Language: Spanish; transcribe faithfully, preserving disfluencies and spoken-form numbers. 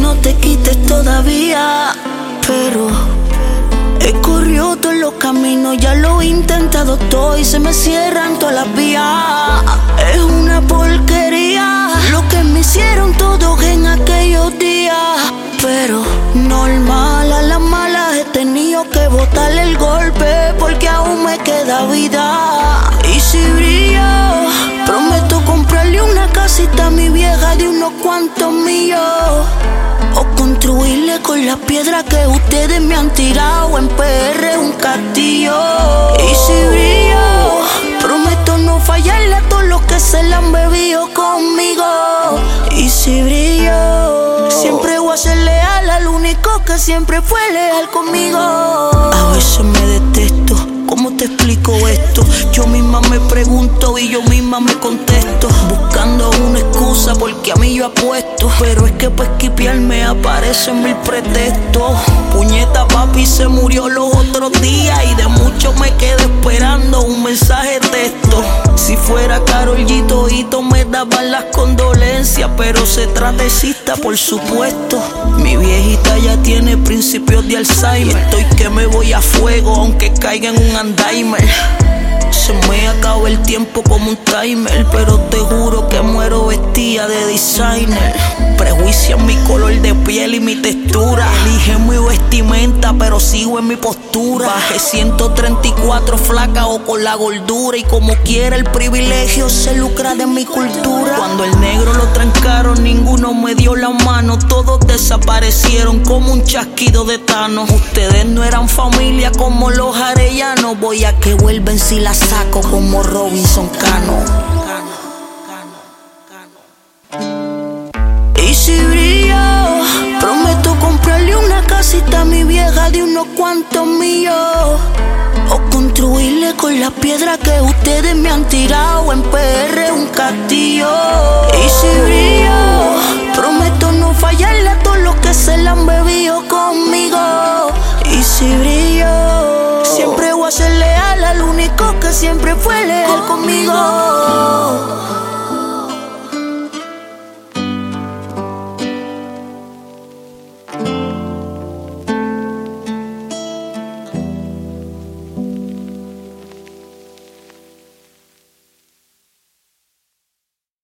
no te quites todavía. Pero he corrido todos los caminos, ya lo he intentado todo y se me cierran todas las vías. Es una porquería lo que me hicieron todos en aquellos días. Pero normal, a las malas he tenido que botarle el golpe porque aún me queda vida. Y si brillo, prometo comprarle una casita a mi vieja de unos cuantos millos, o construirle con las piedras que ustedes me han tirado en P R un castillo. Y si brillo, prometo no fallarle a todos los que se la han bebido conmigo. Y si brillo, siempre voy a ser leal al único que siempre fue leal conmigo. A veces me detesto, ¿cómo te explico esto? Yo misma me pregunto y yo misma me contesto, buscando una excusa porque a mí yo apuesto. Pero es que para esquipearme aparecen mil pretextos. Puñeta, papi se murió los otros días y de mucho me quedé esperando un mensaje de texto. Si fuera Karol G, todito me daban las condolencias, pero se tratecista por supuesto. Mi viejita ya tiene principios de Alzheimer, estoy que me voy a fuego aunque caiga en un Alzheimer. Se me acaba el tiempo como un timer, pero te juro que muero vestida de designer. Prejuician mi color de piel y mi textura. Elige mi vestimenta, pero sigo en mi postura. Bajé ciento treinta y cuatro flaca o con la gordura, y como quiera el privilegio se lucra de mi cultura. Cuando el negro lo trancaron, ninguno me dio la mano. Todos desaparecieron como un chasquido de Thanos. Ustedes no eran familia como los arellanos. Voy a que vuelven si la saco como Robinson Cano. Y si brillo, prometo comprarle una casita a mi vieja de unos cuantos millos, o construirle con las piedras que ustedes me han tirado en P R un castillo. Y si brillo, prometo no fallarle a todos los que se la han bebido conmigo. Y si brillo, siempre voy a ser leal al único que siempre fue leal conmigo.